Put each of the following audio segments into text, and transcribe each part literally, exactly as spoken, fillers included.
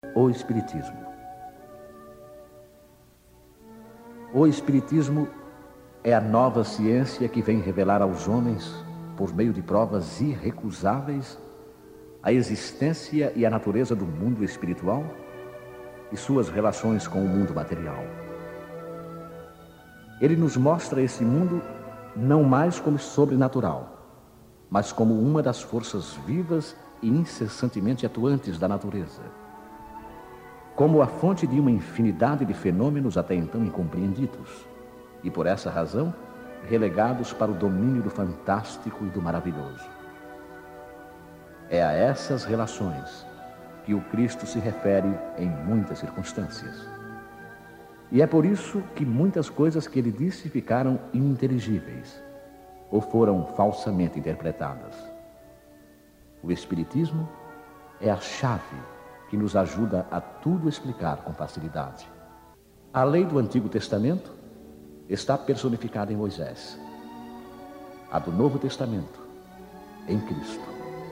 O Espiritismo. O Espiritismo é a nova ciência que vem revelar aos homens, por meio de provas irrecusáveis, a existência e a natureza do mundo espiritual e suas relações com o mundo material. Ele nos mostra esse mundo não mais como sobrenatural, mas como uma das forças vivas e incessantemente atuantes da natureza, como a fonte de uma infinidade de fenômenos até então incompreendidos, e por essa razão relegados para o domínio do fantástico e do maravilhoso. É a essas relações que o Cristo se refere em muitas circunstâncias. E é por isso que muitas coisas que ele disse ficaram ininteligíveis ou foram falsamente interpretadas. O Espiritismo é a chave que nos ajuda a tudo explicar com facilidade. A lei do Antigo Testamento está personificada em Moisés. A do Novo Testamento, em Cristo.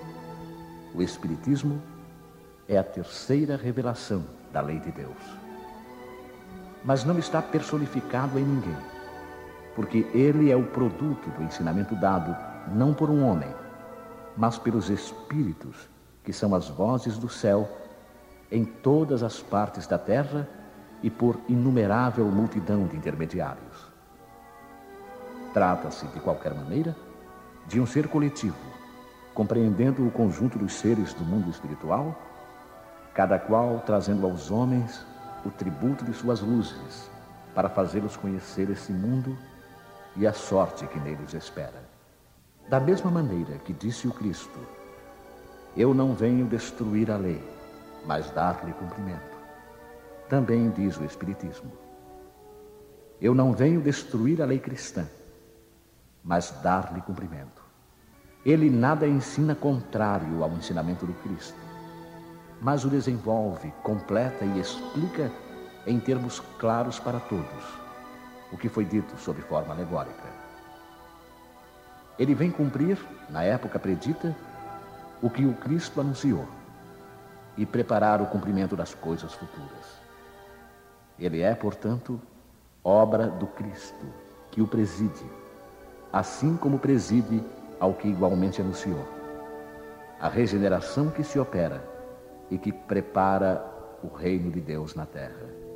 O Espiritismo é a terceira revelação da lei de Deus. Mas não está personificado em ninguém, porque ele é o produto do ensinamento dado não por um homem, mas pelos Espíritos, que são as vozes do céu em todas as partes da terra e por inumerável multidão de intermediários. Trata-se, de qualquer maneira, de um ser coletivo, compreendendo o conjunto dos seres do mundo espiritual, cada qual trazendo aos homens o tributo de suas luzes, para fazê-los conhecer esse mundo e a sorte que nele os espera. Da mesma maneira que disse o Cristo: eu não venho destruir a lei, mas dar-lhe cumprimento. Também diz o Espiritismo: eu não venho destruir a lei cristã, mas dar-lhe cumprimento. Ele nada ensina contrário ao ensinamento do Cristo, mas o desenvolve, completa e explica em termos claros para todos, o que foi dito sob forma alegórica. Ele vem cumprir, na época predita, o que o Cristo anunciou e preparar o cumprimento das coisas futuras. Ele é, portanto, obra do Cristo, que o preside, assim como preside ao que igualmente anunciou, a regeneração que se opera e que prepara o reino de Deus na terra.